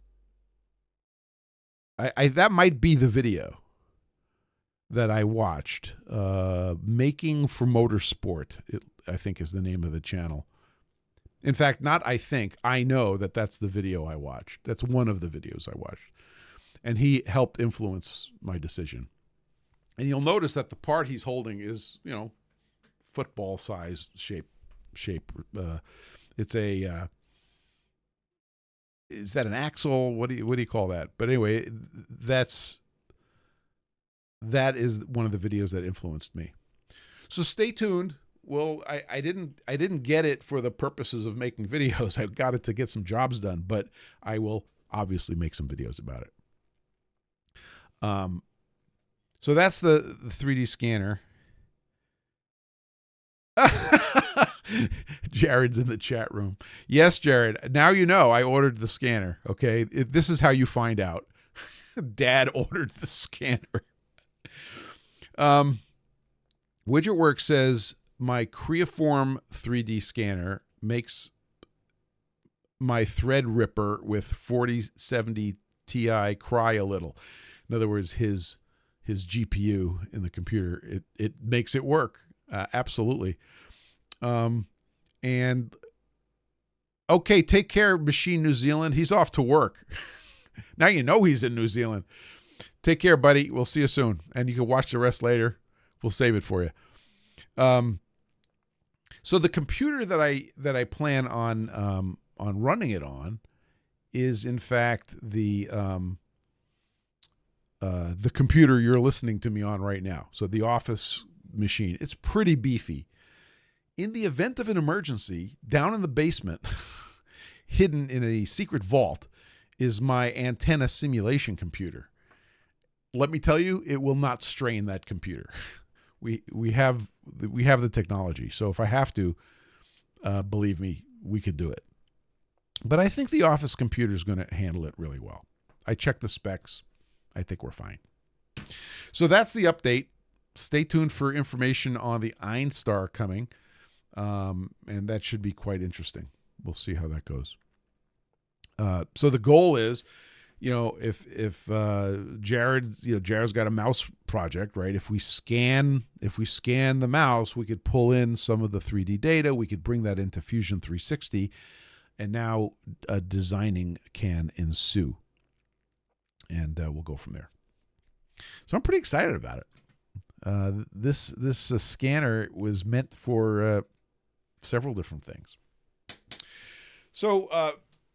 I, I that might be the video that I watched. Uh, Making for Motorsport, it, I think is the name of the channel. In fact, not I think, I know that that's the video I watched. That's one of the videos I watched. And he helped influence my decision. And you'll notice that the part he's holding is, you know, football size shape. shape. Uh, it's a, uh, is that an axle? What do you, what do you call that? But anyway, that's, that is one of the videos that influenced me. So stay tuned. Well, I, I didn't I didn't get it for the purposes of making videos. I got it to get some jobs done, but I will obviously make some videos about it. Um, so that's the, the three D scanner. Jared's in the chat room. Yes, Jared. Now you know I ordered the scanner. Okay, it, this is how you find out. Dad ordered the scanner. Um, WidgetWorks says my Creaform three D scanner makes my Threadripper with forty seventy Ti cry a little. In other words, his his G P U in the computer, it it makes it work. Uh, absolutely. Um, and okay, take care, Machine New Zealand. He's off to work. Now you know he's in New Zealand. Take care, buddy. We'll see you soon. And you can watch the rest later. We'll save it for you. Um, so the computer that I that I plan on um, on running it on is in fact the um, uh, the computer you're listening to me on right now. So the Office machine. It's pretty beefy. In the event of an emergency, down in the basement, hidden in a secret vault, is my antenna simulation computer. Let me tell you, it will not strain that computer. We we have we have the technology. So if I have to, uh, believe me, we could do it. But I think the Office computer is going to handle it really well. I checked the specs. I think we're fine. So that's the update. Stay tuned for information on the Einstar coming. Um, and that should be quite interesting. We'll see how that goes. Uh, so the goal is, you know, if if uh, Jared, you know, Jared's got a mouse project, right? If we scan, if we scan the mouse, we could pull in some of the three D data. We could bring that into Fusion three sixty, and now uh, designing can ensue, and uh, we'll go from there. So I'm pretty excited about it. Uh, this this uh, scanner was meant for uh, several different things. So uh,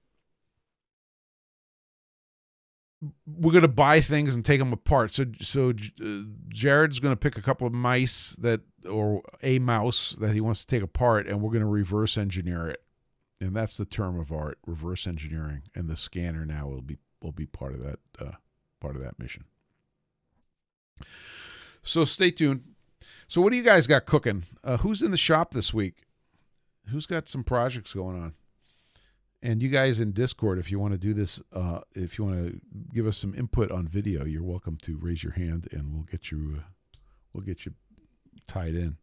we're going to buy things and take them apart. So so uh, Jared's going to pick a couple of mice that, or a mouse that he wants to take apart, and we're going to reverse engineer it. And that's the term of art, reverse engineering. And the scanner now will be will be part of that uh, part of that mission. So stay tuned. So what do you guys got cooking? Uh, who's in the shop this week? Who's got some projects going on? And you guys in Discord, if you want to do this, uh, if you want to give us some input on video, you're welcome to raise your hand, and we'll get you, uh, we'll get you tied in.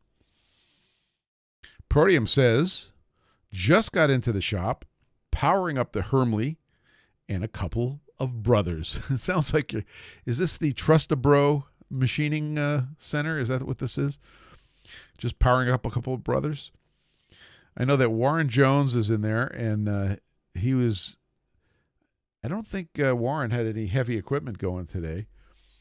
Proteum says, just got into the shop, powering up the Hermley and a couple of brothers. It sounds like you're, is this the Trust a Bro machining uh, center? Is that what this is? Just powering up a couple of brothers? I know that Warren Jones is in there, and uh, he was, I don't think uh, Warren had any heavy equipment going today.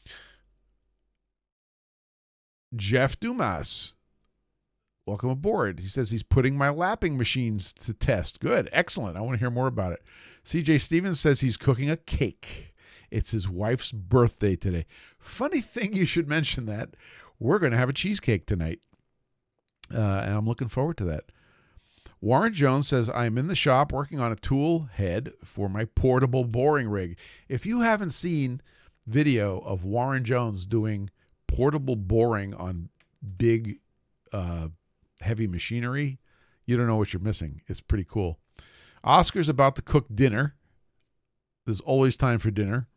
Jeff Dumas, welcome aboard. He says he's putting my lapping machines to test. Good, excellent. I want to hear more about it. C J Stevens says he's cooking a cake. It's his wife's birthday today. Funny thing you should mention that. We're going to have a cheesecake tonight, uh, and I'm looking forward to that. Warren Jones says, I'm in the shop working on a tool head for my portable boring rig. If you haven't seen video of Warren Jones doing portable boring on big, uh, heavy machinery, you don't know what you're missing. It's pretty cool. Oscar's about to cook dinner. There's always time for dinner.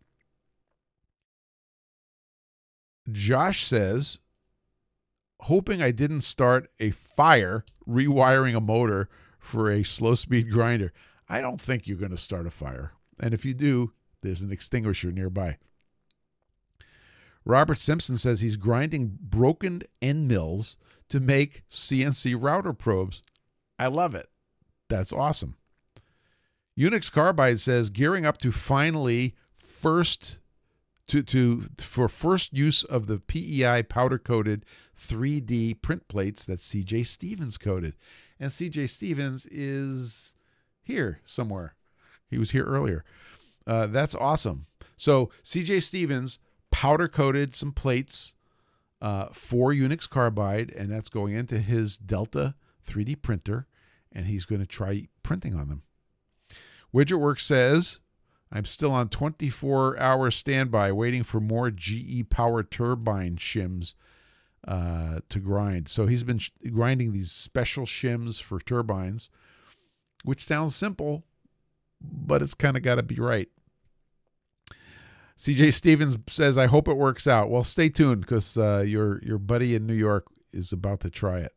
Josh says, hoping I didn't start a fire rewiring a motor for a slow-speed grinder. I don't think you're going to start a fire. And if you do, there's an extinguisher nearby. Robert Simpson says he's grinding broken end mills to make C N C router probes. I love it. That's awesome. Unix Carbide says gearing up to finally first to to for first use of the P E I powder coated three D print plates that C J Stevens coded. And C J Stevens is here somewhere. He was here earlier. Uh, that's awesome. So C J Stevens powder coated some plates uh, for Unix Carbide, and that's going into his Delta three D printer, and he's going to try printing on them. WidgetWorks says I'm still on twenty-four hour standby waiting for more G E Power Turbine shims uh, to grind. So he's been sh- grinding these special shims for turbines, which sounds simple, but it's kind of got to be right. C J Stevens says, I hope it works out. Well, stay tuned because uh, your, your buddy in New York is about to try it.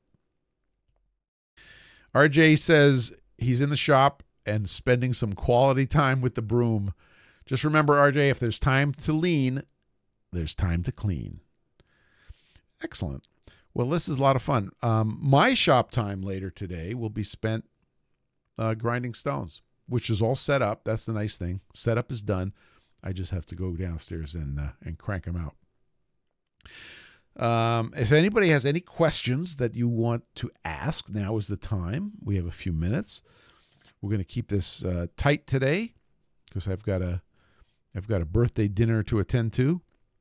R J says he's in the shop and spending some quality time with the broom. Just remember, R J, if there's time to lean, there's time to clean. Excellent. Well, this is a lot of fun. Um, my shop time later today will be spent uh, grinding stones, which is all set up. That's the nice thing. Setup is done. I just have to go downstairs and uh, and crank them out. Um, if anybody has any questions that you want to ask, now is the time. We have a few minutes. We're going to keep this uh, tight today because I've got a I've got a birthday dinner to attend to,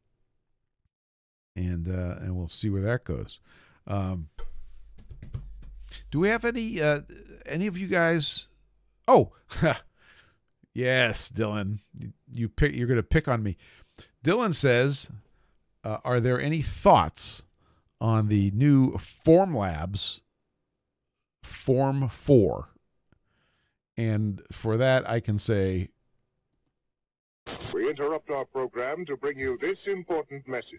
and uh, and we'll see where that goes. Um, do we have any uh, any of you guys? Oh, yes, Dylan, you, you pick. You're going to pick on me. Dylan says, uh, "Are there any thoughts on the new Formlabs Form four?" And for that, I can say, we interrupt our program to bring you this important message.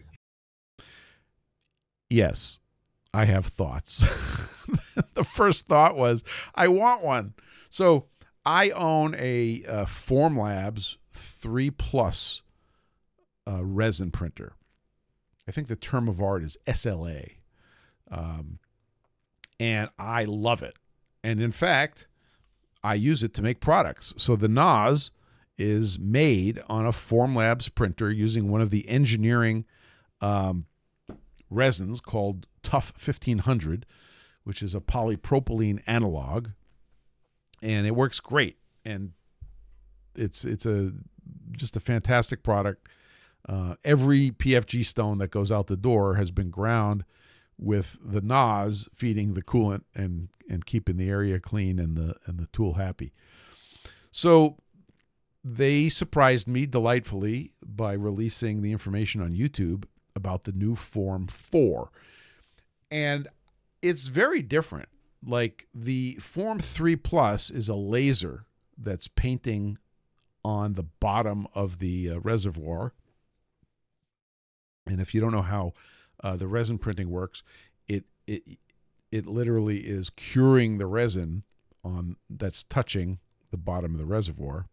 Yes, I have thoughts. The first thought was, I want one. So I own a, a Formlabs three plus uh, resin printer. I think the term of art is S L A. Um, and I love it. And in fact, I use it to make products. So the N O Z is made on a Formlabs printer using one of the engineering um, resins called Tough fifteen hundred, which is a polypropylene analog, and it works great. And it's it's a just a fantastic product. Uh, every P F G stone that goes out the door has been ground with the N O Z feeding the coolant and and keeping the area clean and the and the tool happy. So they surprised me delightfully by releasing the information on YouTube about the new Form four. And it's very different. Like the Form three Plus is a laser that's painting on the bottom of the uh, reservoir. And if you don't know how uh, the resin printing works, it it it literally is curing the resin on that's touching the bottom of the reservoir.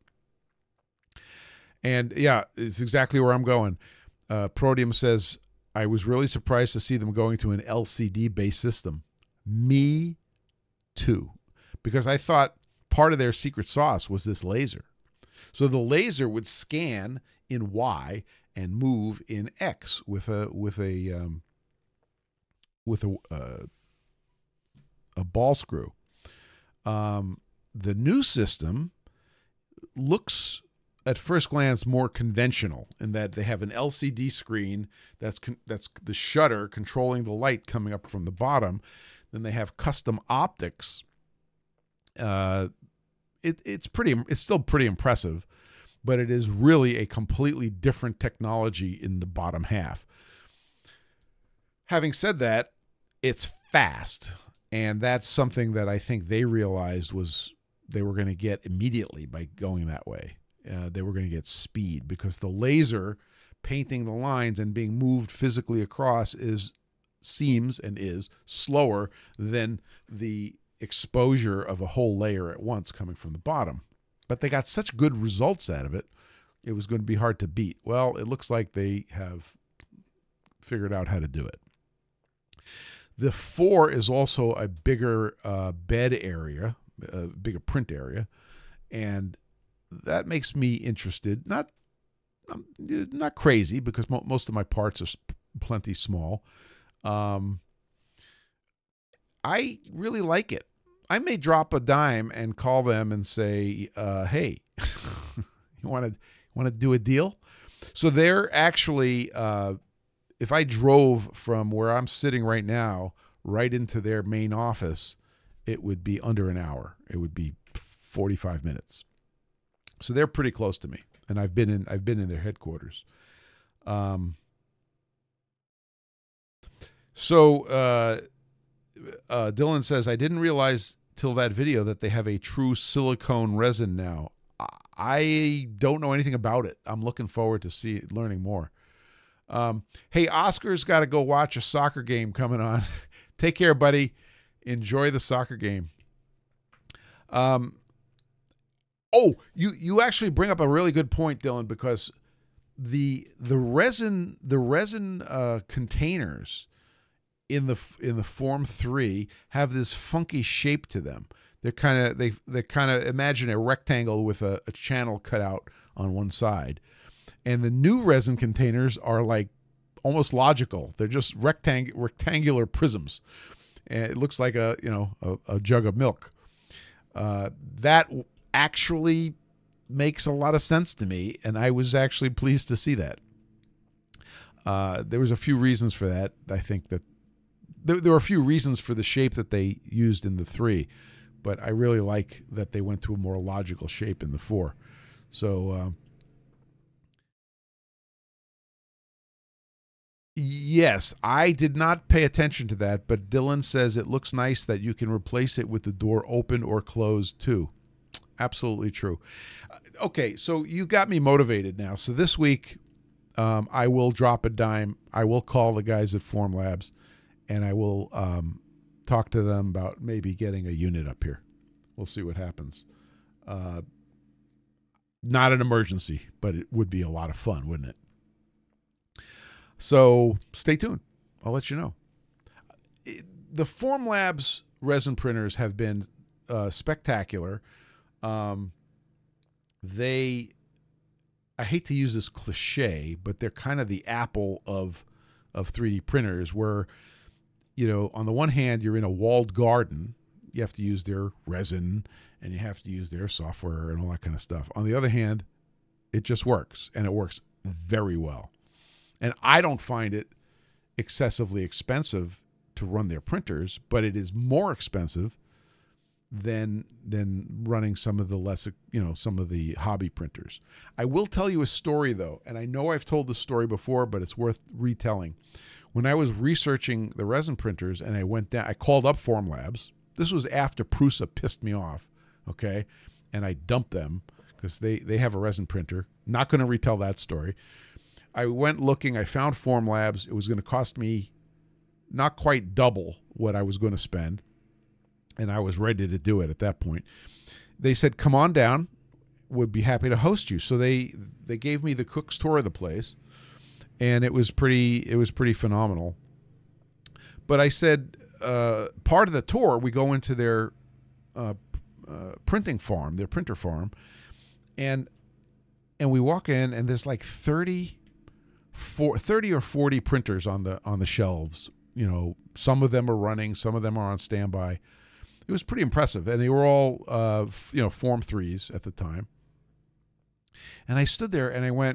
And yeah, it's exactly where I'm going. Uh, Prodium says, I was really surprised to see them going to an L C D-based system. Me too. Because I thought part of their secret sauce was this laser. So the laser would scan in Y and move in X with a with a um, with a uh, a ball screw. Um, the new system looks at first glance more conventional in that they have an L C D screen that's con- that's the shutter controlling the light coming up from the bottom. Then they have custom optics. Uh, it it's pretty it's still pretty impressive, but it is really a completely different technology in the bottom half. Having said that, it's fast, and that's something that I think they realized was they were going to get immediately by going that way. Uh, they were going to get speed because the laser painting the lines and being moved physically across is seems and is slower than the exposure of a whole layer at once coming from the bottom. But they got such good results out of it, it was going to be hard to beat. Well, it looks like they have figured out how to do it. The four is also a bigger uh, bed area, a bigger print area, and that makes me interested. Not, um, not crazy because mo- most of my parts are sp- plenty small. Um, I really like it. I may drop a dime and call them and say, uh, "Hey, you want to want to do a deal?" So they're actually, uh, if I drove from where I'm sitting right now right into their main office, it would be under an hour. It would be forty-five minutes. So they're pretty close to me. and I've been in I've been in their headquarters. Um, so uh, uh, Dylan says, I didn't realize till that video that they have a true silicone resin now. I don't know anything about it. I'm looking forward to see learning more. Um, hey, Oscar's got to go watch a soccer game coming on. Take care, buddy. Enjoy the soccer game. Um, oh, you you actually bring up a really good point, Dylan, because the the resin the resin uh, containers in the in the Form three have this funky shape to them. They're kind of they they kind of imagine a rectangle with a, a channel cut out on one side, and the new resin containers are like almost logical. They're just rectang rectangular prisms, and it looks like a you know a, a jug of milk. Uh, that actually makes a lot of sense to me, and I was actually pleased to see that. Uh, there was a few reasons for that. I think that there, there were a few reasons for the shape that they used in the three, but I really like that they went to a more logical shape in the four. So, uh, yes, I did not pay attention to that, but Dylan says it looks nice that you can replace it with the door open or closed too. Absolutely true. Okay, so you got me motivated now. So this week, um, I will drop a dime. I will call the guys at Formlabs, and I will um, talk to them about maybe getting a unit up here. We'll see what happens. Uh, not an emergency, but it would be a lot of fun, wouldn't it? So stay tuned. I'll let you know. The Formlabs resin printers have been uh, spectacular. Um, they, I hate to use this cliche, but they're kind of the Apple of of three D printers, where, you know, on the one hand, you're in a walled garden. You have to use their resin, and you have to use their software and all that kind of stuff. On the other hand, it just works, and it works very well. And I don't find it excessively expensive to run their printers, but it is more expensive than than running some of the less, you know, some of the hobby printers. I will tell you a story, though, and I know I've told this story before, but it's worth retelling. When I was researching the resin printers, and I went down, I called up Formlabs. This was after Prusa pissed me off, okay? And I dumped them because they, they have a resin printer. Not going to retell that story. I went looking. I found Formlabs. It was going to cost me not quite double what I was going to spend, and I was ready to do it at that point. They said, come on down. Would be happy to host you. So they they gave me the cook's tour of the place, and it was pretty it was pretty phenomenal. But I said, uh, part of the tour, we go into their uh, uh, printing farm, their printer farm, and and we walk in, and there's like thirty, thirty or forty printers on the on the shelves. You know, some of them are running, some of them are on standby. It was pretty impressive, and they were all uh, you know Form threes at the time. And I stood there and I went,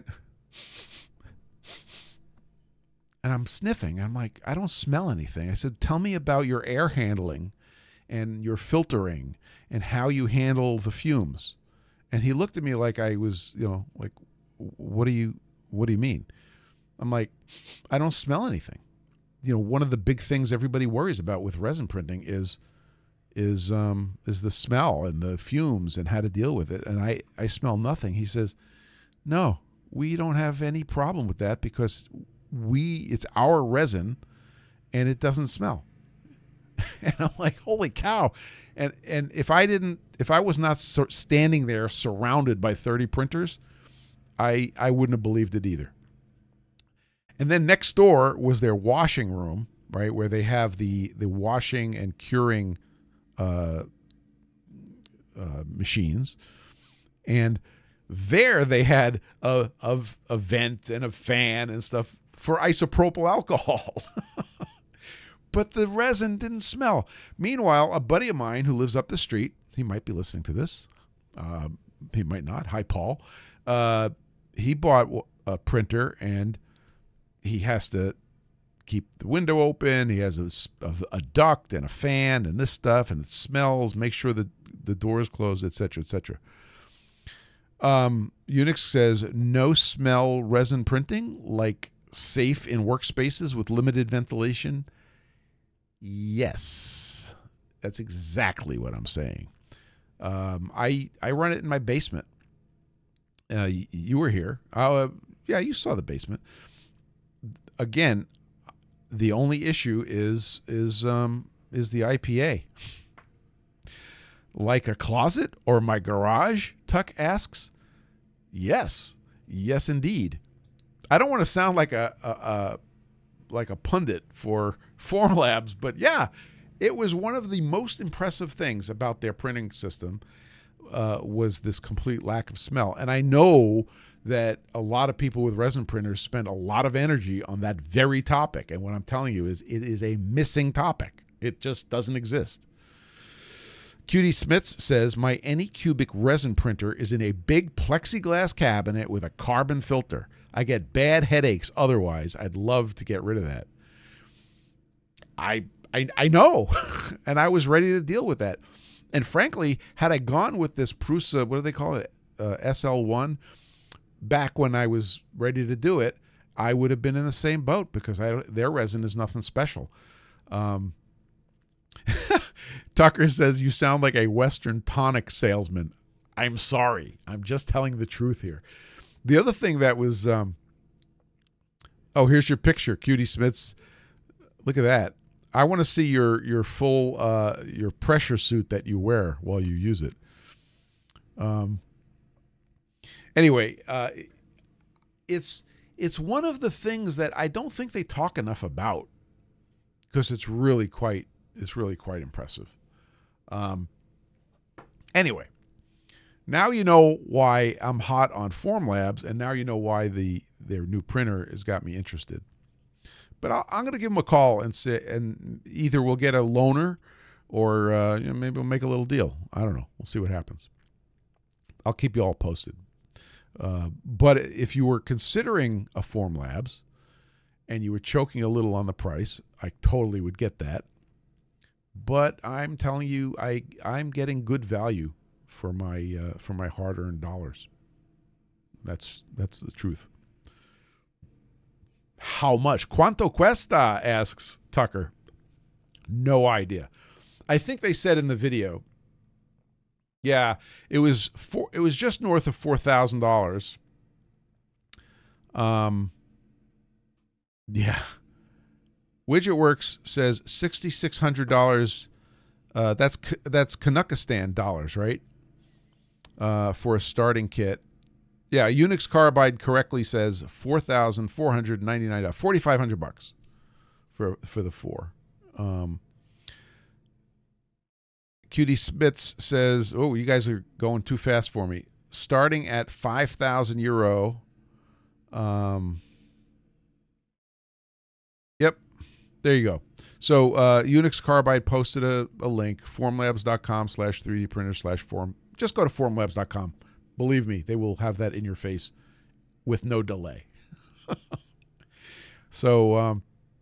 and I'm sniffing. I'm like, I don't smell anything. I said, tell me about your air handling and your filtering and how you handle the fumes. And he looked at me like I was, you know, like, what do you, what do you mean? I'm like, I don't smell anything. You know, one of the big things everybody worries about with resin printing is, is, um, is the smell and the fumes and how to deal with it. And I, I smell nothing. He says, no, we don't have any problem with that because we, it's our resin and it doesn't smell. And I'm like, holy cow. And, and if I didn't, if I was not sur- standing there surrounded by thirty printers, I, I wouldn't have believed it either. And then next door was their washing room, right, where they have the, the washing and curing uh, uh, machines. And there they had a, a, a vent and a fan and stuff for isopropyl alcohol. But the resin didn't smell. Meanwhile, a buddy of mine who lives up the street, he might be listening to this. Uh, he might not. Hi, Paul. Uh, he bought a printer, and he has to keep the window open. He has a, a, a duct and a fan and this stuff, and it smells. Make sure that the door is closed, et cetera, et cetera. Um, Unix says no smell resin printing, like safe in workspaces with limited ventilation. Yes, that's exactly what I'm saying. Um, I I run it in my basement. Uh, you were here. Uh, yeah, you saw the basement. Again, the only issue is is um, is the I P A. Like a closet or my garage? Tuck asks. Yes, yes, indeed. I don't want to sound like a, a, a like a pundit for Formlabs, but yeah, it was one of the most impressive things about their printing system uh, was this complete lack of smell. And I know that a lot of people with resin printers spend a lot of energy on that very topic. And what I'm telling you is it is a missing topic. It just doesn't exist. Cutie Smits says, my Anycubic resin printer is in a big plexiglass cabinet with a carbon filter. I get bad headaches otherwise. I'd love to get rid of that. I I, I know, and I was ready to deal with that. And frankly, had I gone with this Prusa, what do they call it, uh, S L one, back when I was ready to do it, I would have been in the same boat because I, their resin is nothing special. Um, Tucker says, you sound like a Western tonic salesman. I'm sorry. I'm just telling the truth here. The other thing that was, um, oh, here's your picture, Cutie Smiths. Look at that. I want to see your your full uh, your pressure suit that you wear while you use it. Um. Anyway, uh, it's it's one of the things that I don't think they talk enough about because it's really quite it's really quite impressive. Um. Anyway, now you know why I'm hot on Formlabs, and now you know why the their new printer has got me interested. But I'll, I'm going to give them a call and say, and either we'll get a loaner, or uh, you know, maybe we'll make a little deal. I don't know. We'll see what happens. I'll keep you all posted. Uh, but if you were considering a Formlabs, and you were choking a little on the price, I totally would get that. But I'm telling you, I I'm getting good value for my uh, for my hard-earned dollars. That's that's the truth. How much? ¿Cuánto cuesta? Asks Tucker. No idea. I think they said in the video. Yeah, it was four, it was just north of four thousand dollars. Um. Yeah. WidgetWorks says sixty six hundred dollars. Uh, that's that's Kazakhstan dollars, right? Uh, for a starting kit. Yeah, Unix Carbide correctly says four thousand four hundred ninety-nine dollars, forty-five hundred bucks for for the four. Um, Cutie Spitz says, "Oh, you guys are going too fast for me. Starting at five thousand euro." Um, yep, there you go. So uh, Unix Carbide posted a, a link, formlabs.com slash 3D printer slash form. Just go to formlabs dot com. Believe me, they will have that in your face with no delay. So um,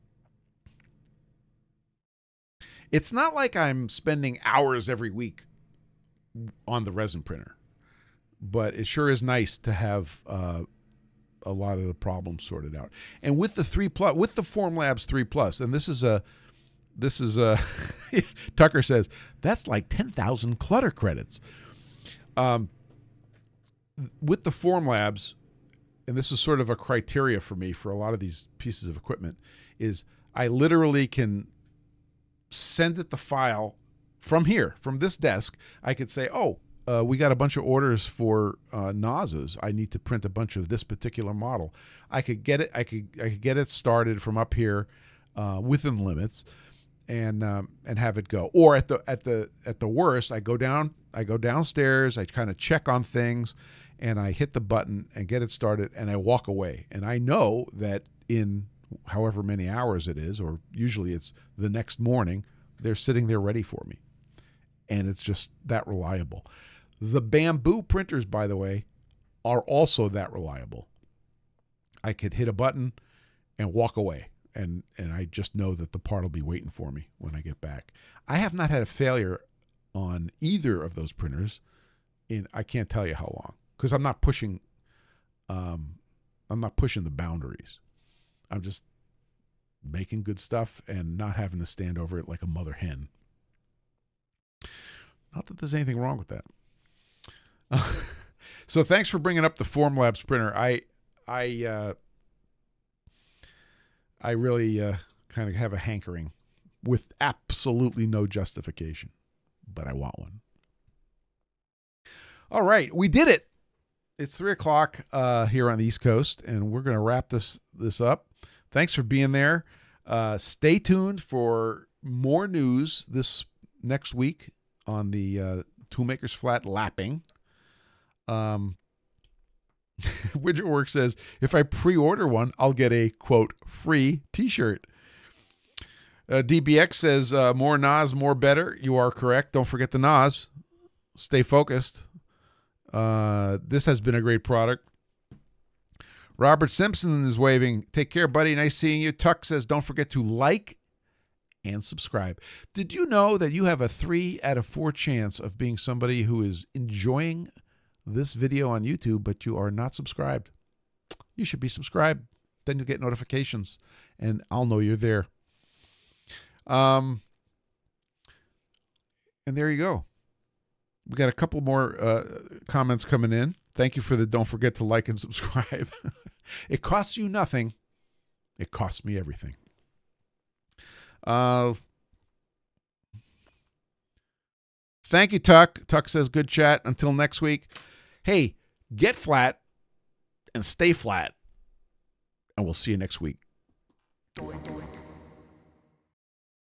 it's not like I'm spending hours every week on the resin printer, but it sure is nice to have uh, a lot of the problems sorted out. And with the three plus, with the Formlabs three plus, and this is a, this is a, Tucker says that's like ten thousand clutter credits. Um. With the Formlabs, and this is sort of a criteria for me for a lot of these pieces of equipment, is I literally can send it the file from here, from this desk. I could say, oh, uh, we got a bunch of orders for uh, N A S As. I need to print a bunch of this particular model. I could get it. I could I could get it started from up here uh, within limits, and um, and have it go. Or at the at the at the worst, I go down. I go downstairs. I kind of check on things. And I hit the button and get it started, and I walk away. And I know that in however many hours it is, or usually it's the next morning, they're sitting there ready for me. And it's just that reliable. The Bamboo printers, by the way, are also that reliable. I could hit a button and walk away, and, and I just know that the part will be waiting for me when I get back. I have not had a failure on either of those printers in I can't tell you how long. because I'm not pushing. Um, I'm not pushing the boundaries. I'm just making good stuff and not having to stand over it like a mother hen. Not that there's anything wrong with that. Uh, so thanks for bringing up the Formlabs printer. I, I, uh, I really uh, kind of have a hankering with absolutely no justification, but I want one. All right, we did it. It's three o'clock uh, here on the East Coast, and we're going to wrap this this up. Thanks for being there. Uh, stay tuned for more news this next week on the uh, Toolmakers Flat lapping. Um, WidgetWorks says, if I pre-order one, I'll get a, quote, free t-shirt. Uh, D B X says, uh, more N A S, more better. You are correct. Don't forget the N A S. Stay focused. Uh, this has been a great product. Robert Simpson is waving. Take care, buddy. Nice seeing you. Tuck says, don't forget to like and subscribe. Did you know that you have a three out of four chance of being somebody who is enjoying this video on YouTube, but you are not subscribed? You should be subscribed. Then you'll get notifications, and I'll know you're there. Um, and there you go. We got a couple more uh, comments coming in. Thank you for the don't forget to like and subscribe. It costs you nothing. It costs me everything. Uh, thank you, Tuck. Tuck says, good chat. Until next week. Hey, get flat and stay flat. And we'll see you next week.